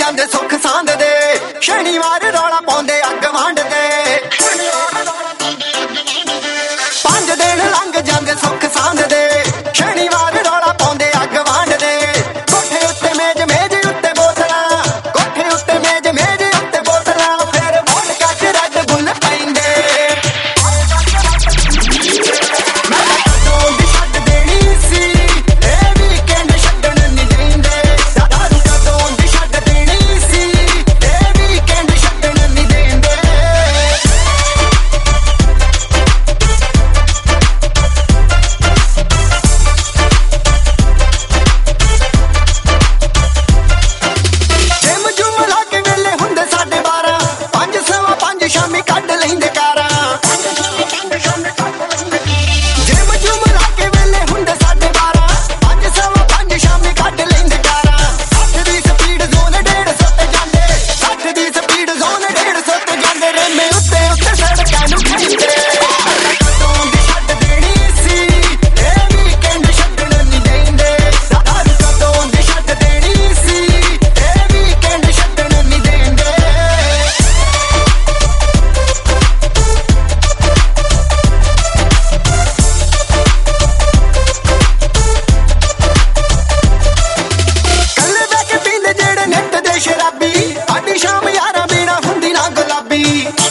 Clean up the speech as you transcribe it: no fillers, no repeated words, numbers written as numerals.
ਜਾਂਦੇ ਸੁੱਖ ਸਾਂਦ ਦੇ ਸ਼ਨੀਵਾਰ ਰੌਲਾ ਪਾਉਂਦੇ ਅੱਗ ਵੰਡ ਦੇ 5 ਦਿਨ ਲੰਘ ਜਾਂਦੇ ਸੁੱਖ ਸਾਂਦ ਦੇ ਸ਼ਨੀਵਾਰ ਰੌਲਾ ਪਾਉਂਦੇ ਅੱਗ ਵੰਡ ਦੇ ਕੋਠੇ ਉੱਤੇ ਮੇਜ਼ ਮੇਜ਼ ਉੱਤੇ ਬੋਤਲਾਂ ਕੋਠੇ ਉੱਤੇ ਮੇਜ਼ ਮੇਜ਼ ਉੱਤੇ ਬੋਤਲਾਂ ਫਿਰ ਵੋਡਕਾ ਚ ਰੈੱਡ ਬੁੱਲ ਪੈਂਦੇ ਮੈਂ ਕਦੋਂ ਦੀ ਛੱਡ ਦੇਣੀ ਸੀ ਇਹ ਵੀਕਐਂਡ ਛੱਡਣ ਨਹੀਂ ਦੇਂਦੇ ਦਾਰੂ ਕਦੋਂ ਦੀ ਛੱਡ ਦੇਣੀ ਸੀ ਇਹ ਵੀਕਐਂਡ ਛੱਡਣ ਨਹੀਂ ਦੇਂਦੇ ਜਿਮ ਜੁਮ ਲਾ ਕੇ ਵੇਲੇ ਹੁੰਦੇ 12:30 5 ਸਵਾ 5 ਸ਼ਾਮੀ ਕੱਢ ਲੈਂਦੇ ਕਾਰਾਂ ਜਿਮ ਜੁਮ ਲਾ ਕੇ ਵੇਲੇ ਹੁੰਦੇ 12:30 5 ਸਵਾ 5 ਸ਼ਾਮੀ ਕੱਢ ਲੈਂਦੇ ਕਾਰਾਂ 60 ਦੀ ਸਪੀਡ ਜ਼ੋਨ 150 ਤੇ ਜਾਂਦੇ 60 ਦੀ ਸਪੀਡ ਜ਼ੋਨ 150 ਤੇ ਜਾਂਦੇ ਰੇਮੇ ਉੱਤੇ ਉੱਤੇ ਸੜਕਾਂ ਨੂੰ ਖਿੱਚਦੇ ਕਦੋਂ ਦੀ ਛੱਡ ਦੇਣੀ ਸੀ ਇਹ ਵੀਕਐਂਡ ਛੱਡਣ ਨਹੀਂ ਦੇਂਦੇ ਦਾਰੂ ਕਦੋਂ ਦੀ ਛੱਡ ਦੇਣੀ ਸੀ ਇਹ ਵੀਕਐਂਡ ਛੱਡਣ ਨਹੀਂ ਦੇਂਦੇ ਕੱਲੇ ਬਹਿ ਕੇ ਪੀਂਦੇ ਜਿਹੜੇ ਨਿੱਤ ਦੇ ਸ਼ਰਾਬੀ ਸਾਡੀ ਸ਼ਾਮ ਯਾਰਾਂ ਬੀਣਾ ਹੁੰਦੀ ਨਾ ਗੁਲਾਬੀ